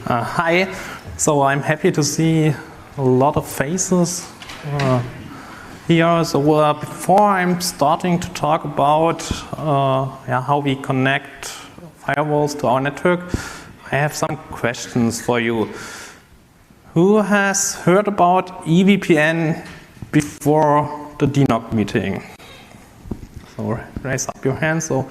Hi, so I'm happy to see a lot of faces here. So before I'm starting to talk about how we connect firewalls to our network, I have some questions for you. Who has heard about EVPN before the DNOG meeting? So raise up your hand. So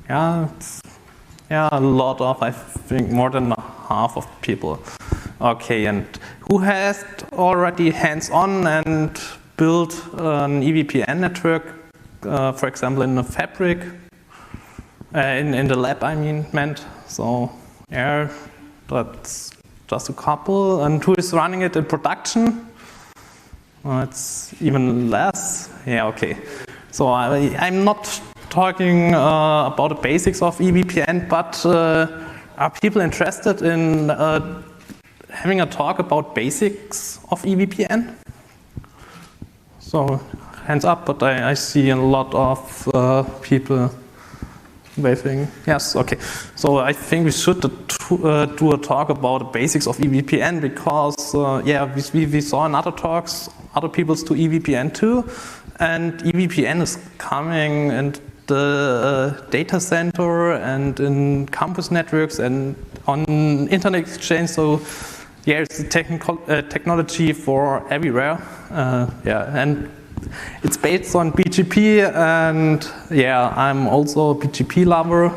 a lot of, I think, more than half of people. Okay, and who has already hands-on and built an EVPN network, for example, in a fabric, in the lab, meant. So, yeah, that's just a couple. And who is running it in production? It's even less. Yeah, okay. So I'm not talking about the basics of EVPN, but are people interested in having a talk about basics of EVPN? So hands up, but I see a lot of people waving. Yes, okay. So I think we should do a talk about the basics of EVPN because we saw in other talks other people's to EVPN too, and EVPN is coming and the data center and in campus networks and on internet exchange. So yeah, it's a technology for everywhere. And it's based on BGP, and yeah, I'm also a BGP lover.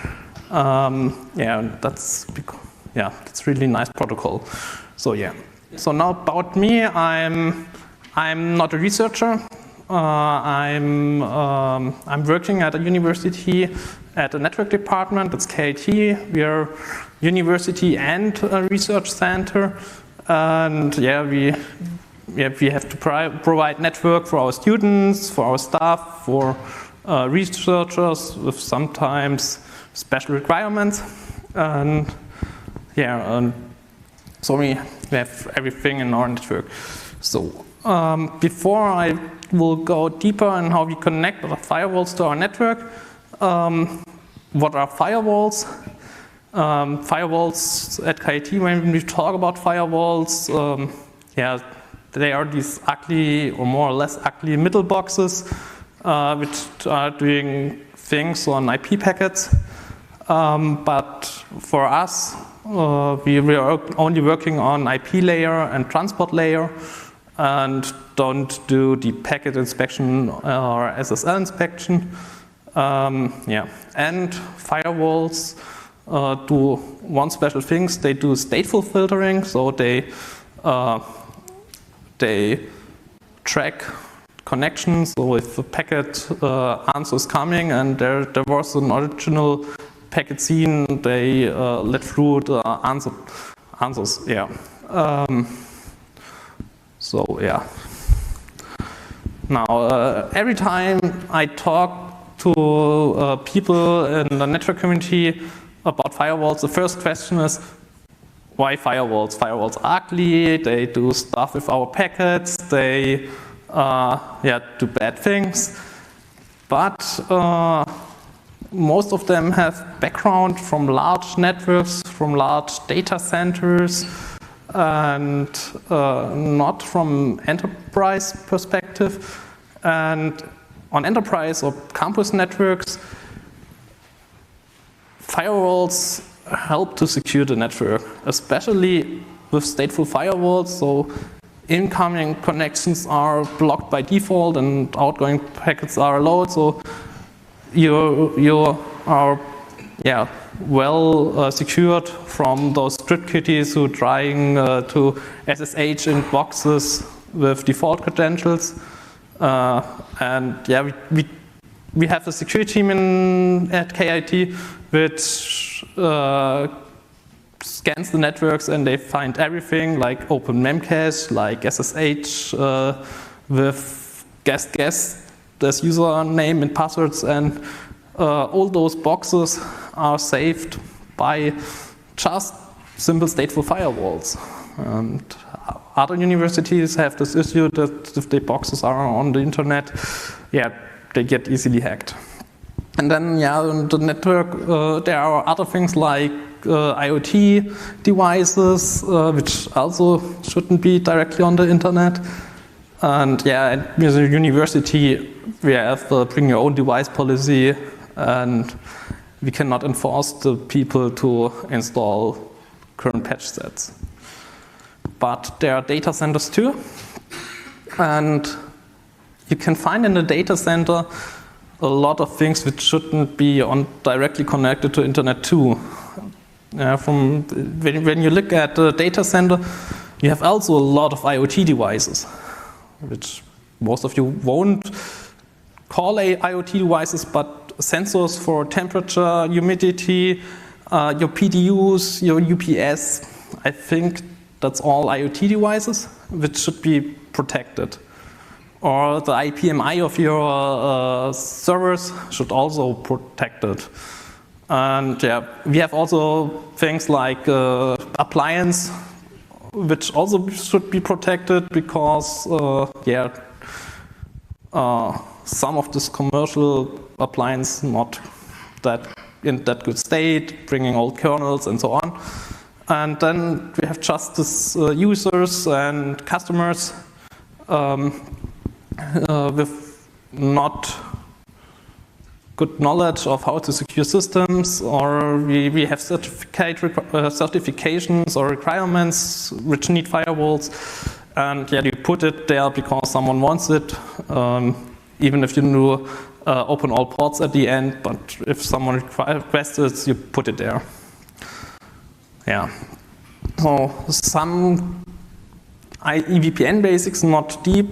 That's really nice protocol. So yeah. So now about me, I'm not a researcher. I'm working at a university at a network department. It's KIT. We are university and a research center, and we have to provide network for our students, for our staff, for researchers with sometimes special requirements, and so we have everything in our network. So before I will go deeper in how we connect the firewalls to our network. What are firewalls? Firewalls at KIT, when we talk about firewalls, they are these ugly or more or less ugly middle boxes which are doing things on IP packets. But for us, we are only working on IP layer and transport layer, and don't do the packet inspection or SSL inspection. And firewalls do one special thing. They do stateful filtering, so they track connections. So if a packet answer is coming and there was an original packet seen, they let through the answers. Now, every time I talk to people in the network community about firewalls, the first question is, why firewalls? Firewalls are ugly, they do stuff with our packets, they do bad things. But most of them have background from large networks, from large data centers, and not from enterprise perspective. And on enterprise or campus networks, firewalls help to secure the network, especially with stateful firewalls. So incoming connections are blocked by default and outgoing packets are allowed. So you are well secured from those script kiddies who are trying to SSH in boxes with default credentials. We have a security team at KIT which scans the networks, and they find everything like open memcache, like SSH with guest as username and passwords, and all those boxes are saved by just simple stateful firewalls. And other universities have this issue that if the boxes are on the internet, they get easily hacked. And then, yeah, on the network, there are other things like IoT devices, which also shouldn't be directly on the internet. And yeah, at the university, we have the bring your own device policy, and we cannot enforce the people to install current patch sets. But there are data centers too, and you can find in the data center a lot of things which shouldn't be directly connected to internet too. When you look at the data center, you have also a lot of IoT devices, which most of you won't call IoT devices, but sensors for temperature, humidity, your PDUs, your UPS. I think that's all IoT devices, which should be protected. Or the IPMI of your servers should also protect it. And yeah, we have also things like appliance, which also should be protected because some of this commercial appliance not that in that good state, bringing old kernels and so on. And then we have just this users and customers with not good knowledge of how to secure systems, or we have certifications or requirements which need firewalls, and yeah, you put it there because someone wants it, even if you do open all ports at the end, but if someone requests it, you put it there. Yeah. So some EVPN basics, not deep.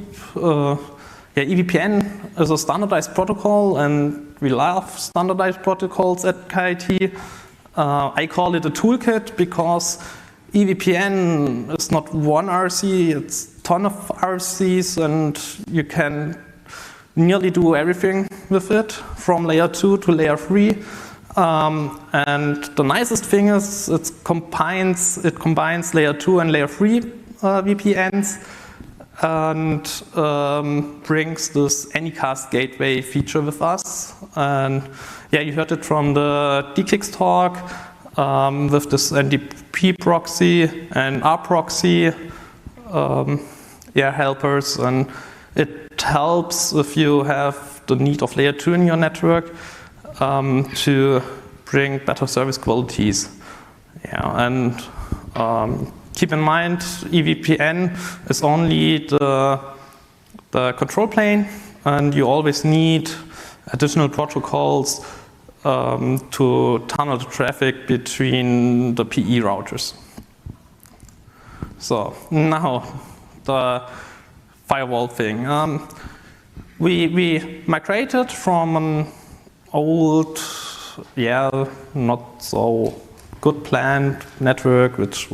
EVPN is a standardized protocol, and we love standardized protocols at KIT. I call it a toolkit because EVPN is not one RC, it's a ton of RCs, and you can nearly do everything with it, from layer 2 to layer 3. And the nicest thing is it combines layer 2 and layer 3 VPNs, and brings this Anycast gateway feature with us. And yeah, you heard it from the DKIX talk with this NDP proxy and rproxy helpers, and it helps if you have the need of layer 2 in your network to bring better service qualities. Yeah, and keep in mind, EVPN is only the control plane, and you always need additional protocols to tunnel the traffic between the PE routers. So now the firewall thing. We migrated from an old, not so good planned network, which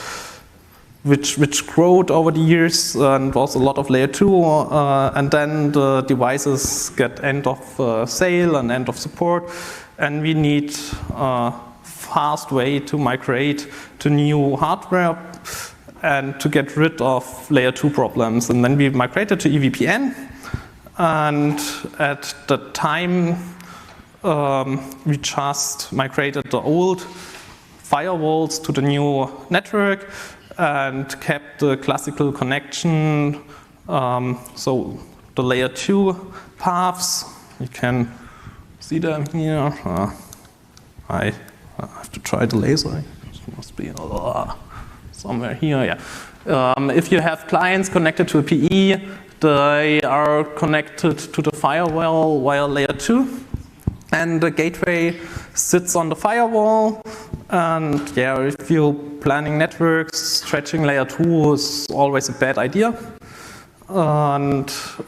growed over the years and was a lot of layer 2, and then the devices get end of sale and end of support, and we need a fast way to migrate to new hardware and to get rid of layer 2 problems. And then we migrated to EVPN, and at the time we just migrated the old firewalls to the new network and kept the classical connection, so the layer 2 paths, you can see them here. I have to try the laser, it must be somewhere here, yeah. If you have clients connected to a PE, they are connected to the firewall via layer 2, and the gateway sits on the firewall. And yeah, if you're planning networks, stretching layer 2 is always a bad idea. And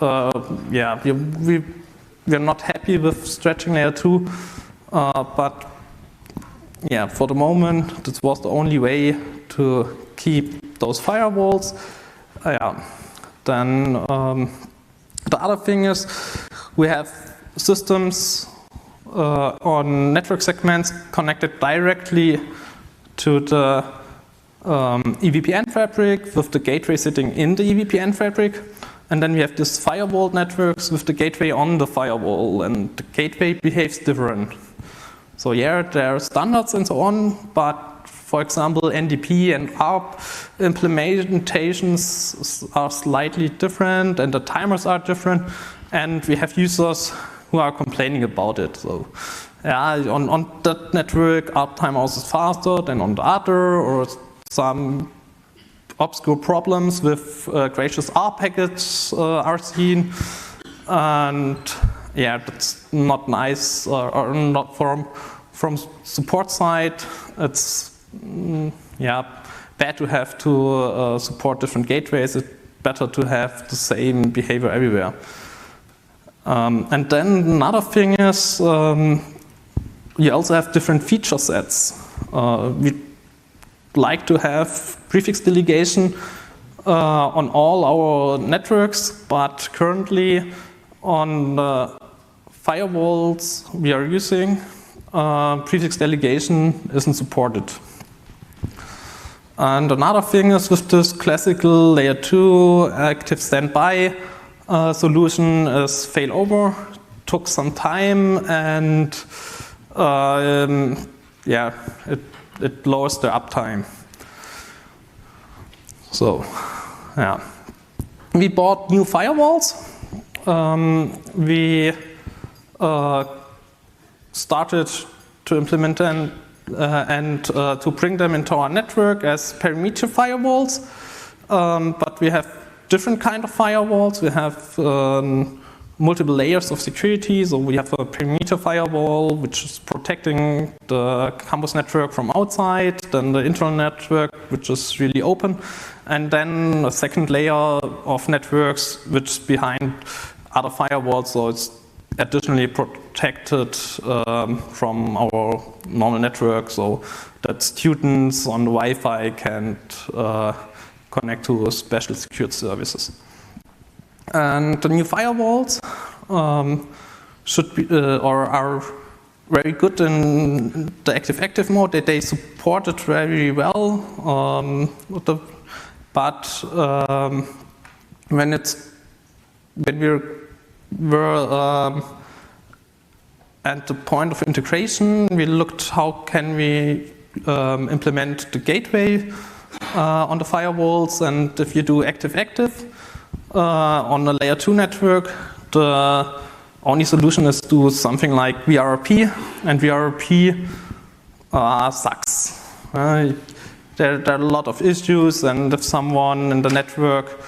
we're not happy with stretching layer 2, but yeah, for the moment, this was the only way to keep those firewalls. Then the other thing is we have systems on network segments connected directly to the EVPN fabric, with the gateway sitting in the EVPN fabric. And then we have these firewall networks with the gateway on the firewall, and the gateway behaves different. So yeah, there are standards and so on, but for example, NDP and ARP implementations are slightly different, and the timers are different, and we have users who are complaining about it. So yeah, on that network, ARP timers is faster than on the other, or some obscure problems with gracious ARP packets are seen, and yeah, that's not nice, or not from support side. It's yeah, bad to have to support different gateways. It's better to have the same behavior everywhere. And then another thing is you also have different feature sets. We like to have prefix delegation on all our networks, but currently on the firewalls we are using, prefix delegation isn't supported. And another thing is with this classical layer 2 active standby solution is failover. Took some time, and yeah, it lowers the uptime. So yeah, we bought new firewalls. We started to implement them and to bring them into our network as perimeter firewalls. But we have different kind of firewalls. We have multiple layers of security. So we have a perimeter firewall, which is protecting the campus network from outside, then the internal network, which is really open, and then a second layer of networks, which is behind other firewalls, so it's additionally protected from our normal network, so that students on the Wi-Fi can't connect to special secured services. And the new firewalls should be or are very good in the active-active mode. They support it very well. But when we were at the point of integration, we looked how can we implement the gateway on the firewalls, and if you do active-active on the layer 2 network, the only solution is to do something like VRRP, and VRRP sucks. There are a lot of issues, and if someone in the network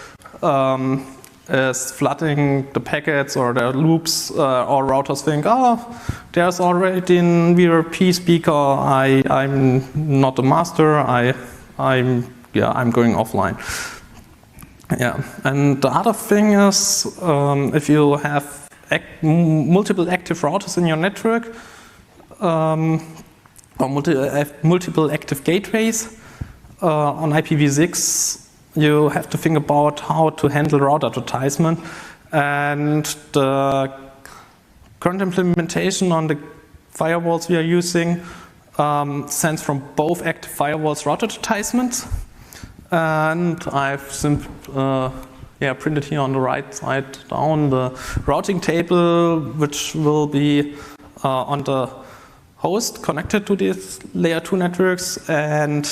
is flooding the packets or the loops, or routers think, oh, there's already a VRRP speaker, I'm not a master, I'm going offline. Yeah, and the other thing is, if you have multiple active routers in your network, or multiple active gateways on IPv6, you have to think about how to handle route advertisement. And the current implementation on the firewalls we are using sends from both active firewalls route advertisements. And I've printed here on the right side down the routing table, which will be on the host connected to these layer 2 networks, and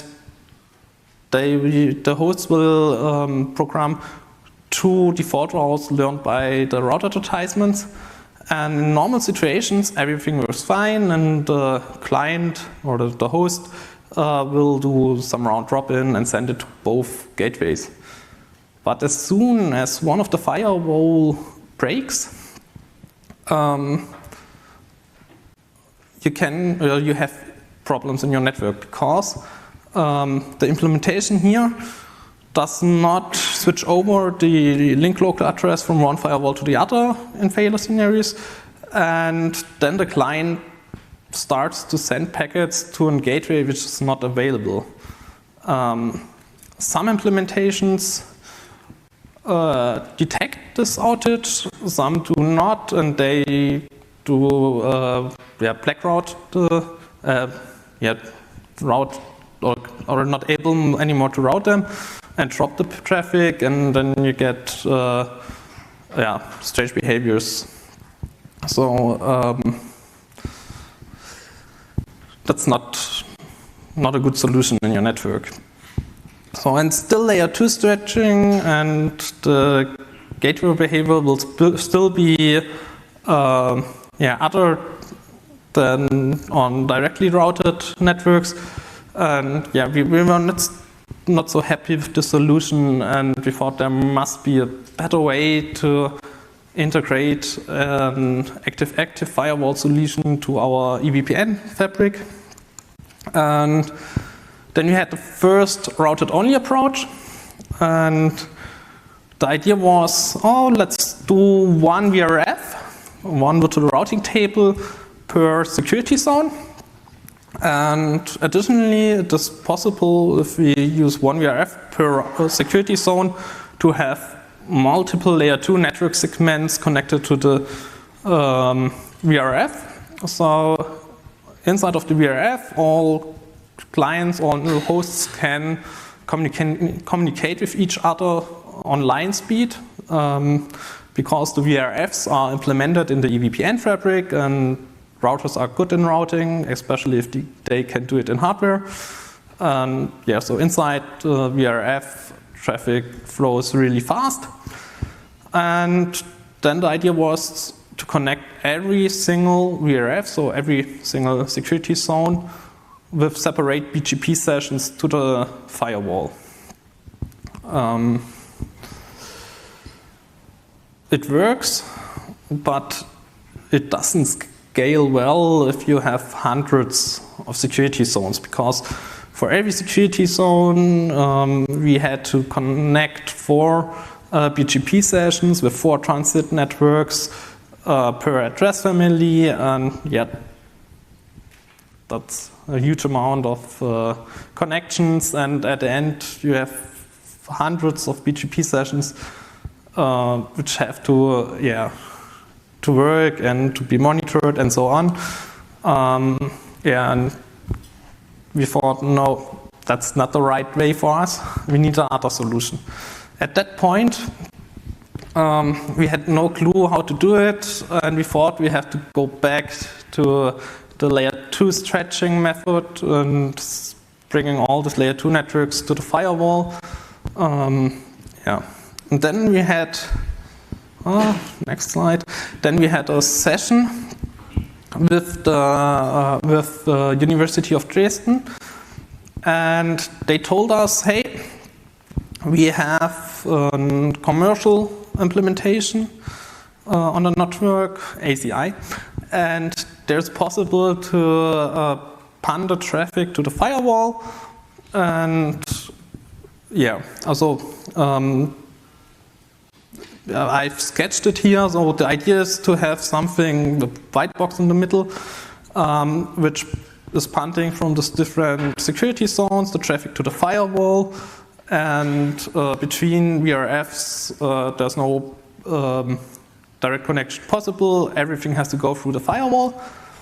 the host will program 2 default routes learned by the route advertisements. And in normal situations, everything works fine, and the client or the host will do some round robin and send it to both gateways. But as soon as one of the firewall breaks, you have problems in your network, because the implementation here does not switch over the link local address from one firewall to the other in failure scenarios, and then the client starts to send packets to a gateway which is not available. Some implementations detect this outage, some do not, and they do black route route or not able anymore to route them and drop the traffic, and then you get strange behaviors. So that's not a good solution in your network. So, and still layer 2 stretching and the gateway behavior will still be other than on directly routed networks. And we were not so happy with the solution, and we thought there must be a better way to integrate an active-active firewall solution to our EVPN fabric. And then we had the first routed-only approach, and the idea was, let's do one VRF, one virtual routing table per security zone. And additionally, it is possible if we use one VRF per security zone to have multiple layer 2 network segments connected to the VRF. So inside of the VRF, all clients or hosts can communicate with each other on line speed because the VRFs are implemented in the EVPN fabric, and routers are good in routing, especially if they can do it in hardware. So inside VRF, traffic flows really fast. And then the idea was to connect every single VRF, so every single security zone, with separate BGP sessions to the firewall. It works, but it doesn't scale well if you have hundreds of security zones, because for every security zone we had to connect 4 BGP sessions with 4 transit networks per address family, and that's a huge amount of connections, and at the end you have hundreds of BGP sessions which have to work and to be monitored and so on. And we thought, no, that's not the right way for us. We need another solution. At that point, we had no clue how to do it, and we thought we have to go back to the layer 2 stretching method and bringing all these layer 2 networks to the firewall. And then we had, next slide. Then we had a session with the University of Dresden, and they told us, hey, we have a commercial implementation on the network, ACI, and there's possible to punt the traffic to the firewall. And I've sketched it here. So the idea is to have something, the white box in the middle, which is punting from these different security zones the traffic to the firewall, and between VRFs there's no direct connection possible. Everything has to go through the firewall.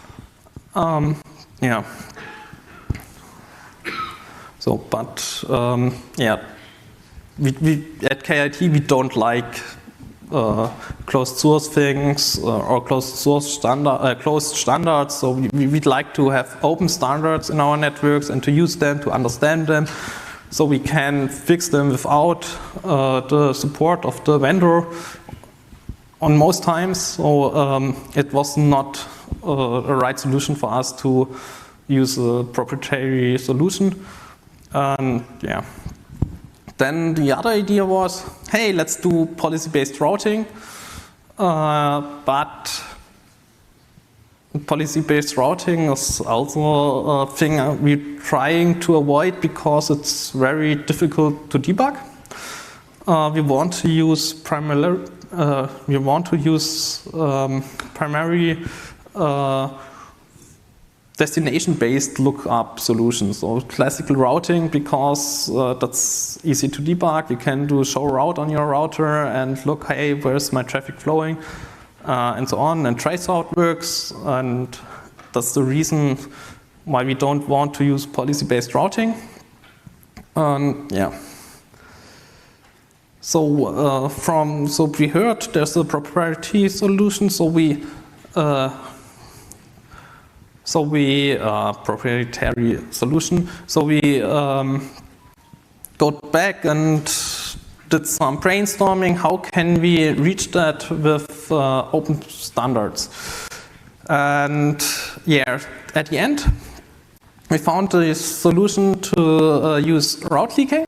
We at KIT we don't like closed source things or closed standards. So we'd like to have open standards in our networks and to use them, to understand them, so we can fix them without the support of the vendor on most times. So it was not a right solution for us to use a proprietary solution. Then the other idea was, hey, let's do policy-based routing. But policy-based routing is also a thing we're trying to avoid because it's very difficult to debug. We want to use primary destination-based lookup solutions, or classical routing, because that's easy to debug. You can do show route on your router and look, hey, where's my traffic flowing, and so on. And traceroute works, and that's the reason why we don't want to use policy-based routing. So we heard there's a proprietary solution. Proprietary solution. So we got back and did some brainstorming. How can we reach that with open standards? And yeah, at the end, we found a solution to use route leaking.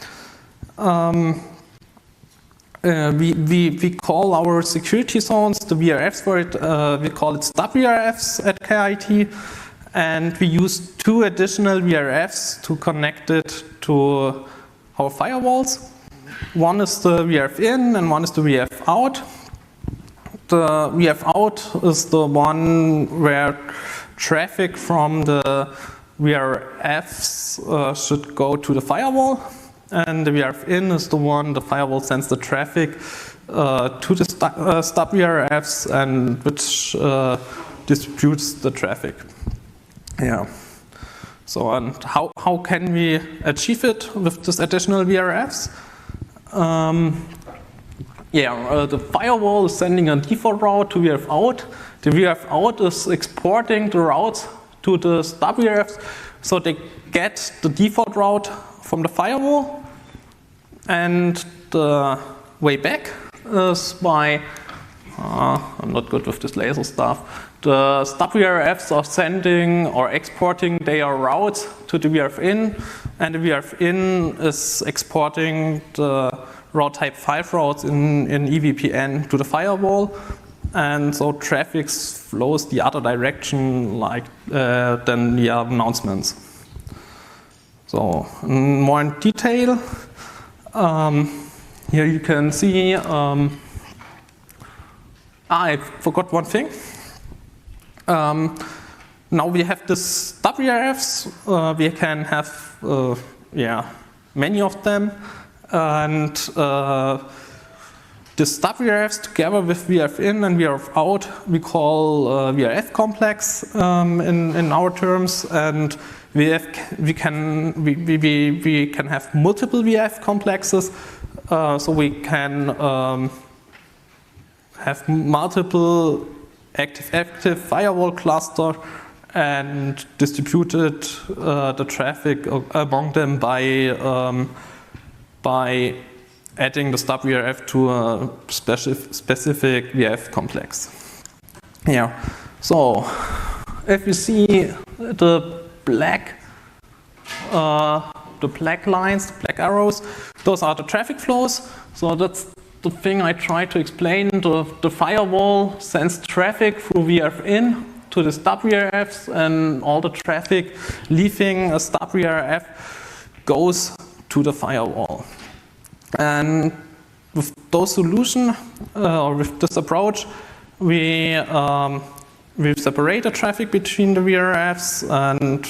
We call our security zones, the VRFs for it, we call it stub VRFs at KIT, and we use 2 additional VRFs to connect it to our firewalls. One is the VRF in and one is the VRF out. The VRF out is the one where traffic from the VRFs should go to the firewall. And the VRF in is the one the firewall sends the traffic to the stub VRFs and which distributes the traffic. Yeah. So and how can we achieve it with this additional VRFs? The firewall is sending a default route to VRF out. The VRF out is exporting the routes to the stub VRFs, so they get the default route from the firewall, and the way back is by, I'm not good with this laser stuff, the stub VRFs are sending or exporting their routes to the VRF in, and the VRF in is exporting the route type 5 routes in EVPN to the firewall, and so traffic flows the other direction than the announcements. So more in detail, here you can see, I forgot one thing. Now we have this stub VRFs, we can have many of them, and the stub VRFs together with VRF in and VRF out we call VRF complex in our terms, and we can have multiple VRF complexes, so we can have multiple active firewall cluster and distributed the traffic among them by adding the stub VRF to a specific VRF complex. Yeah. So if you see the black lines, the black arrows, those are the traffic flows. So that's the thing I try to explain. The firewall sends traffic through VRF in to the stub VRFs, and all the traffic leaving a stub VRF goes to the firewall. And with those solutions, or with this approach, we separate the traffic between the VRFs, and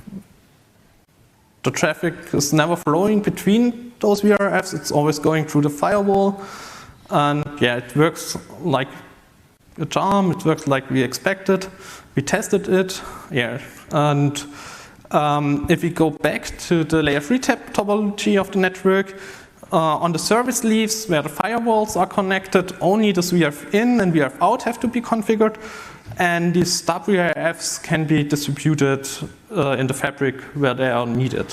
the traffic is never flowing between those VRFs. It's always going through the firewall. And yeah, it works like a charm. It works like we expected. We tested it. Yeah. And if we go back to the layer 3 topology of the network, on the service leaves where the firewalls are connected, only the VRF in and VRF out have to be configured, and these stub VRFs can be distributed in the fabric where they are needed.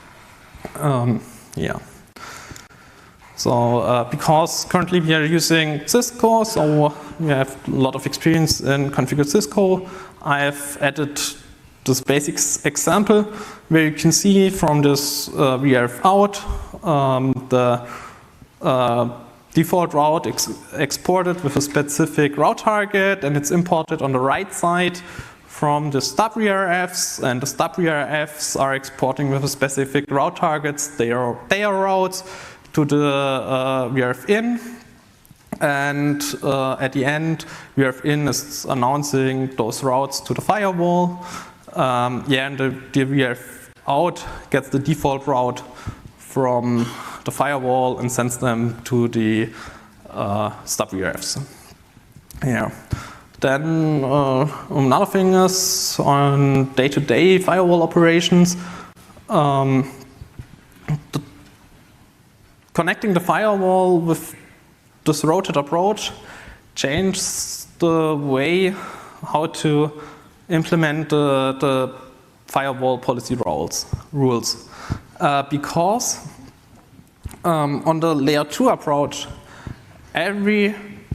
So because currently we are using Cisco, so we have a lot of experience in configured Cisco, I have added this basic example where you can see from this VRF out the default route exported with a specific route target, and it's imported on the right side from the stub VRFs, and the stub VRFs are exporting with a specific route targets, their routes to the VRF in, and at the end VRF in is announcing those routes to the firewall. And the VRF out gets the default route from the firewall and sends them to the stub VRFs. Yeah. Then another thing is on day-to-day firewall operations. The connecting the firewall with this routed approach changes the way how to implement the firewall policy rules. Because on the layer 2 approach, every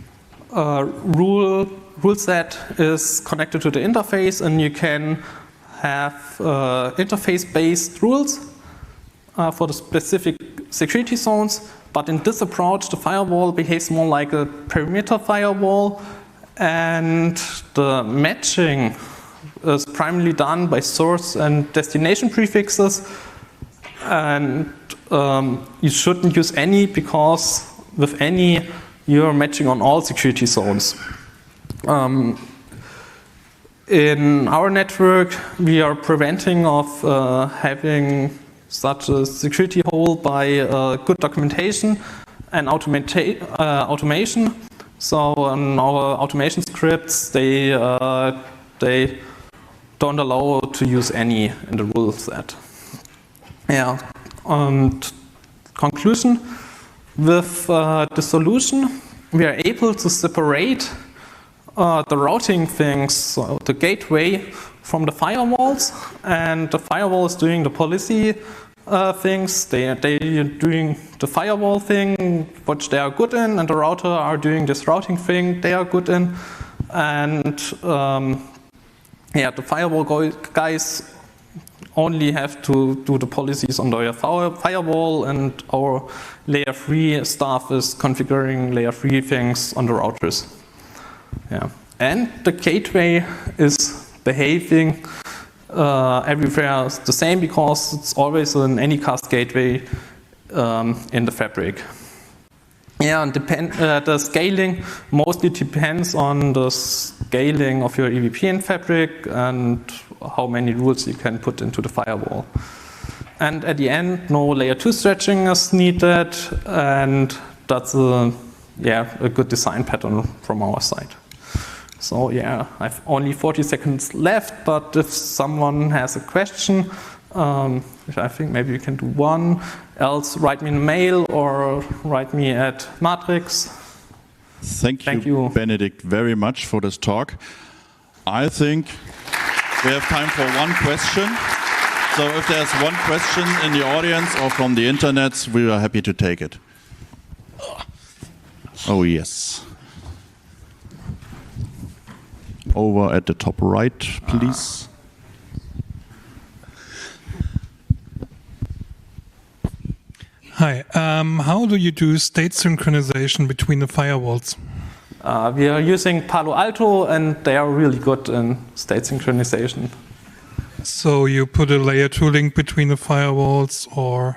rule set is connected to the interface, and you can have interface-based rules for the specific security zones. But in this approach, the firewall behaves more like a perimeter firewall, and the matching is primarily done by source and destination prefixes. And you shouldn't use any, because with any, you're matching on all security zones. In our network, we are preventing of having such a security hole by good documentation and automation. So our automation scripts, they don't allow to use any in the rule set. Yeah. And conclusion, with the solution, we are able to separate the routing things, so the gateway, from the firewalls, and the firewall is doing the policy things. They are doing the firewall thing, which they are good in, and the router are doing this routing thing they are good in. And yeah, the firewall guys only have to do the policies on their firewall, and our layer 3 staff is configuring layer 3 things on the routers. Yeah. And the gateway is behaving everywhere the same, because it's always an Anycast gateway in the fabric. Yeah, and the scaling mostly depends on the scaling of your EVP in fabric and how many rules you can put into the firewall. And at the end, no layer 2 stretching is needed, and that's a good design pattern from our side. So yeah, I've only 40 seconds left, but if someone has a question, I think maybe we can do one. Else, write me a mail or write me at Matrix. Thank you, Benedikt, very much for this talk. I think we have time for one question. So if there's one question in the audience or from the internet, we are happy to take it. Oh, yes. Over at the top right, please. Hi. How do you do state synchronization between the firewalls? We are using Palo Alto, and they are really good in state synchronization. So you put a layer 2 link between the firewalls, or?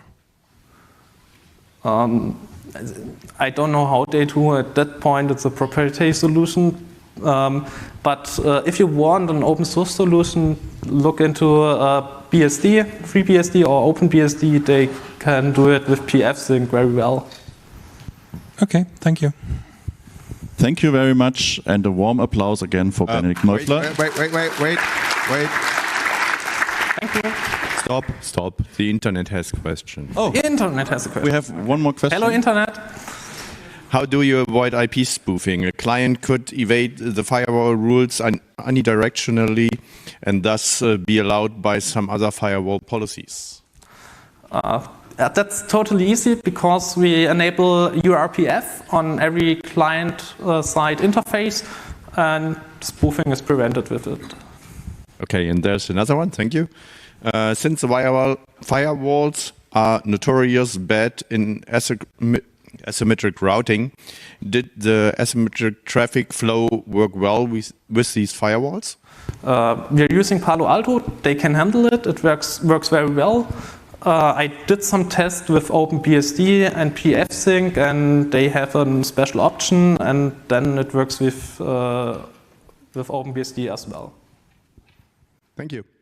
I don't know how they do at that point. It's a proprietary solution. But if you want an open source solution, look into BSD, FreeBSD or OpenBSD. They can do it with pfSync very well. Okay, thank you. Thank you very much, and a warm applause again for Benedikt Neufler. Wait. Thank you. Stop. The internet has a question. Oh, the internet has a question. We have one more question. Hello, internet. How do you avoid IP spoofing? A client could evade the firewall rules unidirectionally and thus be allowed by some other firewall policies. That's totally easy, because we enable URPF on every client-side interface, and spoofing is prevented with it. Okay, and there's another one. Thank you. Since the firewalls are notorious bad in asymmetric routing, did the asymmetric traffic flow work well with these firewalls? We're using Palo Alto. They can handle it. It works very well. I did some tests with OpenBSD and pfSync, and they have a special option, and then it works with OpenBSD as well. Thank you.